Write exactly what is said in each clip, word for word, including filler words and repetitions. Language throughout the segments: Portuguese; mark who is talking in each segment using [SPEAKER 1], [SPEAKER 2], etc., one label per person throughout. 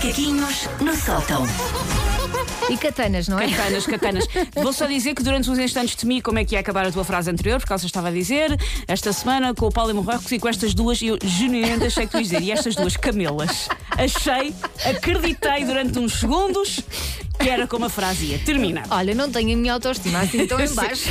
[SPEAKER 1] Macaquinhos no sótão.
[SPEAKER 2] E katanas, não é?
[SPEAKER 3] Katanas, katanas. Vou só dizer que durante uns instantes temi como é que ia acabar a tua frase anterior, porque Elsa estava a dizer esta semana com o Paulo e Marrocos e com estas duas, e eu genuinamente achei que tu ias dizer, e estas duas camelas. Achei, acreditei durante uns segundos que era como a frase ia. Termina.
[SPEAKER 2] Olha, não tenho a minha autoestima assim tão em baixo.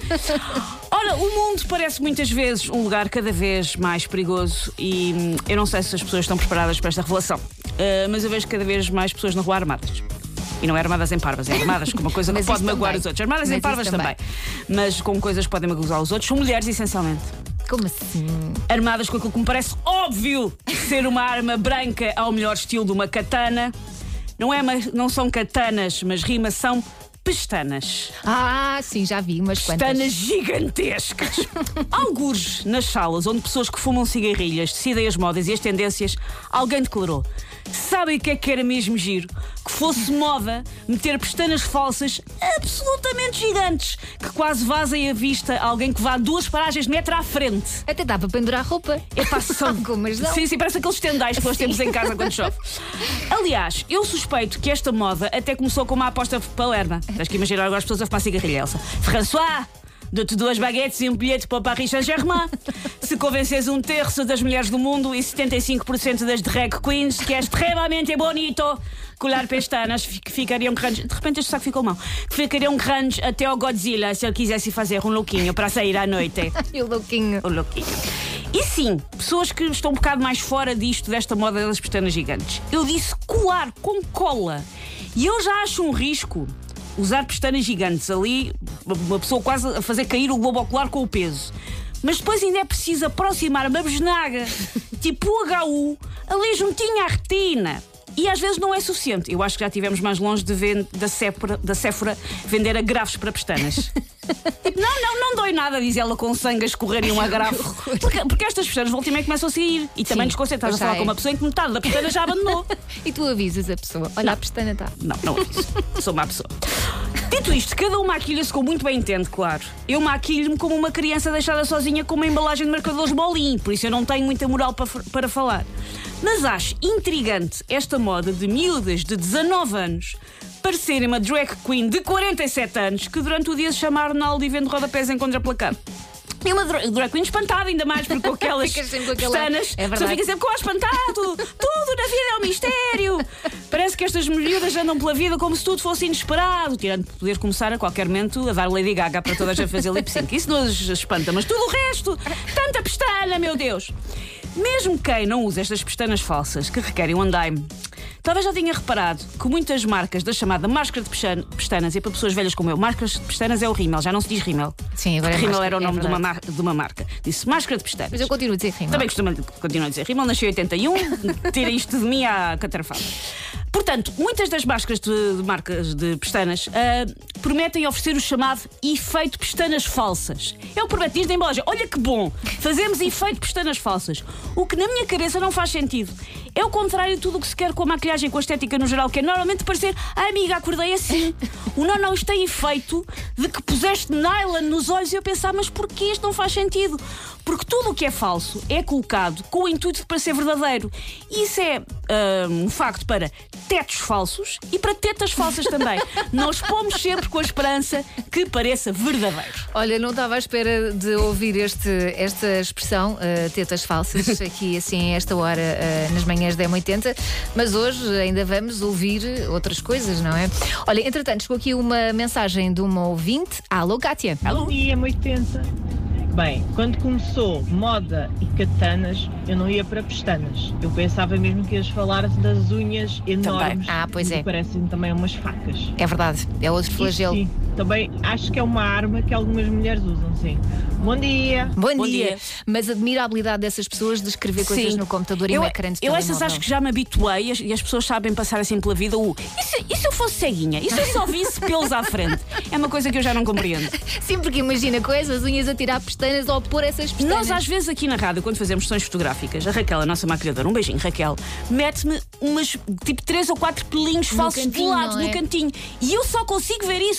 [SPEAKER 3] Ora, o mundo parece muitas vezes um lugar cada vez mais perigoso e hum, eu não sei se as pessoas estão preparadas para esta revelação, uh, mas eu vejo cada vez mais pessoas na rua armadas. E não é armadas em parvas, é armadas com uma coisa que pode magoar
[SPEAKER 2] também.
[SPEAKER 3] os outros. Armadas
[SPEAKER 2] Mas
[SPEAKER 3] em parvas
[SPEAKER 2] também.
[SPEAKER 3] também. Mas com coisas que podem magoar os outros. São mulheres, essencialmente.
[SPEAKER 2] Como assim?
[SPEAKER 3] Armadas com aquilo que me parece óbvio ser uma arma branca ao melhor estilo de uma katana. Não, é, mas não são katanas, mas rima são pestanas.
[SPEAKER 2] Ah, sim, já vi umas quantas.
[SPEAKER 3] Pestanas gigantescas. Algures nas salas onde pessoas que fumam cigarrilhas decidem as modas e as tendências, alguém declarou: sabem o que é que era mesmo giro? Que fosse moda meter pestanas falsas absolutamente gigantes, que quase vazem a vista a alguém que vá duas paragens de metro à frente.
[SPEAKER 2] Até dá para pendurar roupa.
[SPEAKER 3] É passão.
[SPEAKER 2] Algumas não.
[SPEAKER 3] Sim, sim, parece aqueles tendais que nós temos em casa quando chove. Aliás, eu suspeito que esta moda até começou com uma aposta de Palerma. Tens que imaginar agora as pessoas a fumar cigarrilha, Elsa. François, dou-te duas baguetes e um bilhete para o Paris Saint-Germain. Se convences um terço das mulheres do mundo e setenta e cinco por cento das drag queens que é extremamente bonito colar pestanas que ficariam grandes. De repente este saco ficou mal. Que ficariam grandes até ao Godzilla se ele quisesse fazer um lookinho para sair à noite.
[SPEAKER 2] E o louquinho.
[SPEAKER 3] O lookinho. E sim, pessoas que estão um bocado mais fora disto, desta moda das pestanas gigantes. Eu disse colar com cola. E eu já acho um risco usar pestanas gigantes ali, uma pessoa quase a fazer cair o globo ocular com o peso. Mas depois ainda é preciso aproximar uma besnaga, tipo o H U, ali juntinho à retina. E às vezes não é suficiente. Eu acho que já estivemos mais longe de vend- da, Sephora, da Sephora vender agrafos para pestanas. Não, não, não dói nada, diz ela com sangue a escorrer e um agrafo. Porque, porque estas pestanas voltam e meia começam a sair. E também
[SPEAKER 2] Sim,
[SPEAKER 3] desconcertas a
[SPEAKER 2] já
[SPEAKER 3] falar
[SPEAKER 2] é.
[SPEAKER 3] com uma pessoa em que metade da pestana já abandonou.
[SPEAKER 2] E tu avisas a pessoa. Olha, a pestana está.
[SPEAKER 3] Não, não aviso. Sou má pessoa. Dito isto, cada um maquilha-se como muito bem entende, claro. Eu maquilho-me como uma criança deixada sozinha com uma embalagem de marcadores Molin, por isso eu não tenho muita moral para, para falar. Mas acho intrigante esta moda de miúdas de dezanove anos parecerem uma drag queen de quarenta e sete anos que durante o dia se chama Arnaldo e vende rodapés em contraplacado. E uma dra- drag queen espantada, ainda mais, porque com aquelas
[SPEAKER 2] Ficas sempre com aquela-
[SPEAKER 3] pestanas,
[SPEAKER 2] É
[SPEAKER 3] a pessoa
[SPEAKER 2] verdade.
[SPEAKER 3] fica sempre com o ar espantado. Tudo na vida é um mistério. Parece que estas miúdas andam pela vida como se tudo fosse inesperado, tirando de poder começar a qualquer momento a dar Lady Gaga para toda a gente fazer lip sync. Isso não as espanta, mas tudo o resto, tanta pestana, meu Deus. Mesmo quem não usa estas pestanas falsas que requerem um andaime, talvez já tenha reparado que muitas marcas da chamada máscara de pestan- pestanas, e para pessoas velhas como eu, máscaras de pestanas é o rímel, já não se diz rímel.
[SPEAKER 2] Sim, agora é
[SPEAKER 3] Rímel
[SPEAKER 2] máscara,
[SPEAKER 3] era o
[SPEAKER 2] é
[SPEAKER 3] nome de, uma
[SPEAKER 2] verdade.
[SPEAKER 3] mar- de uma marca. Disse máscara de pestanas.
[SPEAKER 2] Mas eu continuo a dizer rima.
[SPEAKER 3] Também costumo continuar a dizer rímel, nasci em oitenta e um, tira isto de mim à catarafada. Portanto, muitas das máscaras de, de marcas de pestanas ah, prometem oferecer o chamado efeito pestanas falsas. É o que promete, diz na embalagem: olha que bom, fazemos efeito pestanas falsas. O que na minha cabeça não faz sentido. É o contrário de tudo o que se quer com a maquilhagem, com a estética no geral, que é normalmente parecer: ah, amiga, acordei assim. O não, não, isto tem efeito de que puseste nylon nos olhos, e eu pensar: mas porquê isto não faz sentido? Porque tudo o que é falso é colocado com o intuito de parecer verdadeiro. E isso é ah, um facto para tetos falsos e para tetas falsas também. Nós pomos sempre com a esperança que pareça verdadeiro.
[SPEAKER 2] Olha, não estava à espera de ouvir este, esta expressão, uh, tetas falsas, aqui assim, a esta hora, uh, nas manhãs da M oitenta, mas hoje ainda vamos ouvir outras coisas, não é? Olha, entretanto, chegou aqui uma mensagem de uma ouvinte. Alô, Kátia.
[SPEAKER 3] Alô?
[SPEAKER 4] Bom dia, M oitenta. Bem, quando começou moda e katanas, eu não ia para pestanas. Eu pensava mesmo que ias falar das unhas enormes.
[SPEAKER 2] Ah, pois é.
[SPEAKER 4] Que parecem também umas facas.
[SPEAKER 2] É verdade, é outro flagelo.
[SPEAKER 4] Sim, também acho que é uma arma que algumas mulheres usam, sim. Bom dia.
[SPEAKER 2] Bom,
[SPEAKER 3] Bom
[SPEAKER 2] dia.
[SPEAKER 3] dia.
[SPEAKER 2] Mas admiro a habilidade dessas pessoas de escrever coisas
[SPEAKER 3] Sim.
[SPEAKER 2] no computador e
[SPEAKER 3] eu,
[SPEAKER 2] no ecrã de
[SPEAKER 3] Eu
[SPEAKER 2] telemóvel.
[SPEAKER 3] essas acho que já me habituei e as, e as pessoas sabem passar assim pela vida o e se, e se eu fosse ceguinha? E se eu só visse pelos à frente? É uma coisa que eu já não compreendo.
[SPEAKER 2] Sim, porque imagina com essas unhas a tirar pestanas ou pôr essas pestanas.
[SPEAKER 3] Nós às vezes aqui na rádio, quando fazemos sessões fotográficas, a Raquel, a nossa maquilhadora, um beijinho Raquel, mete-me umas tipo três ou quatro pelinhos falsos de
[SPEAKER 2] cantinho,
[SPEAKER 3] lado
[SPEAKER 2] não é?
[SPEAKER 3] no cantinho. E eu só consigo ver isso.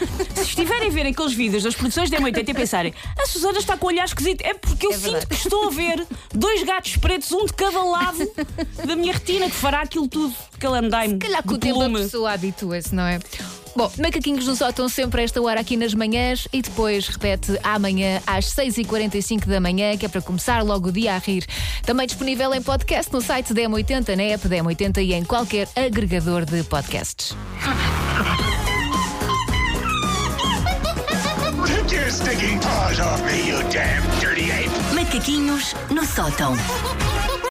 [SPEAKER 3] Se estiverem a ver aqueles vídeos das produções da M oitenta e pensarem a Susana está com o olhar esquisito, é porque eu
[SPEAKER 2] É
[SPEAKER 3] sinto
[SPEAKER 2] verdade.
[SPEAKER 3] que estou a ver dois gatos pretos, um de cada lado da minha retina, que fará aquilo tudo, aquele andaime.
[SPEAKER 2] Se calhar com
[SPEAKER 3] de
[SPEAKER 2] o tempo a
[SPEAKER 3] plume.
[SPEAKER 2] pessoa habitua-se, não é? Bom, macaquinhos no sótão sempre a esta hora aqui nas manhãs e depois repete amanhã às seis e quarenta e cinco da manhã, que é para começar logo o dia a rir. Também disponível em podcast no site da M oitenta, na app da M oitenta e em qualquer agregador de podcasts.
[SPEAKER 5] Take your stinking paws off me, you damn dirty ape!
[SPEAKER 1] Macaquinhos no sótão.